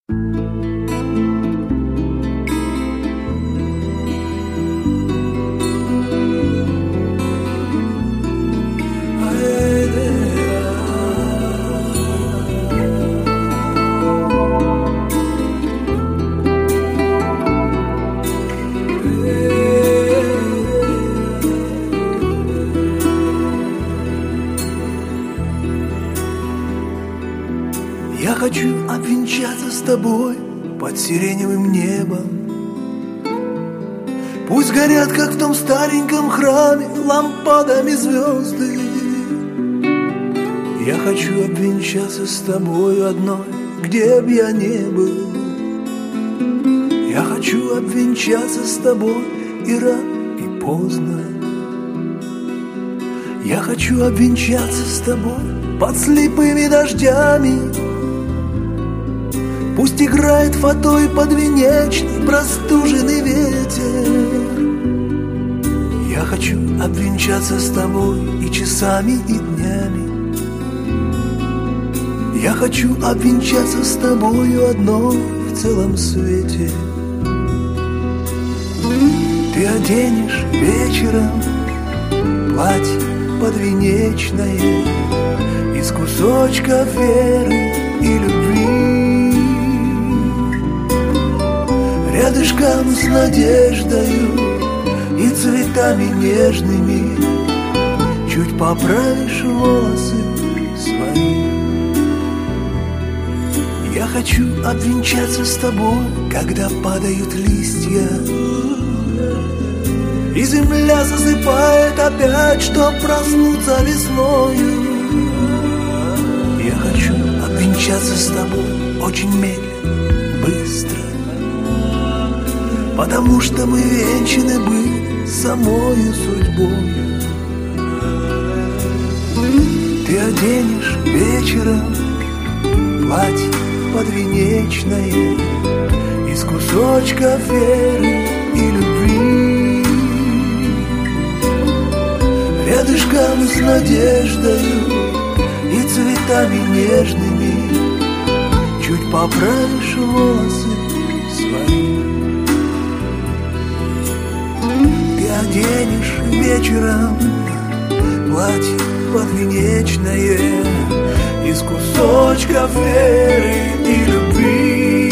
Я хочу обвенчаться с тобой под сиреневым небом. Пусть горят, как в том стареньком храме, лампадами звезды. Я хочу обвенчаться с тобой одной, где б я не был. Я хочу обвенчаться с тобой и рано, и поздно. Я хочу обвенчаться с тобой под слепыми дождями. Пусть играет фатой подвенечный простуженный ветер. Я хочу обвенчаться с тобой и часами, и днями. Я хочу обвенчаться с тобою одной в целом свете. Ты оденешь вечером платье подвенечное из кусочков веры и любви. Рядышком с надеждою и цветами нежными чуть поправишь волосы свои. Я хочу обвенчаться с тобой, когда падают листья, и земля засыпает опять, чтоб проснуться весною. Я хочу обвенчаться с тобой очень медленно, быстро, потому что мы венчаны были самою судьбою. Ты оденешь вечером платье подвенечное из кусочков веры и любви. Рядышком с надеждою и цветами нежными чуть поправишь волосы свои. Ты оденешь вечером платье подвенечное из кусочков веры и любви.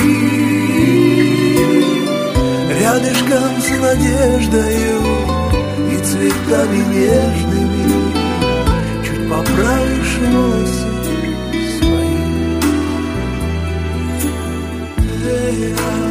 Рядышком с надеждою и цветами нежными чуть поправишь волосы свои.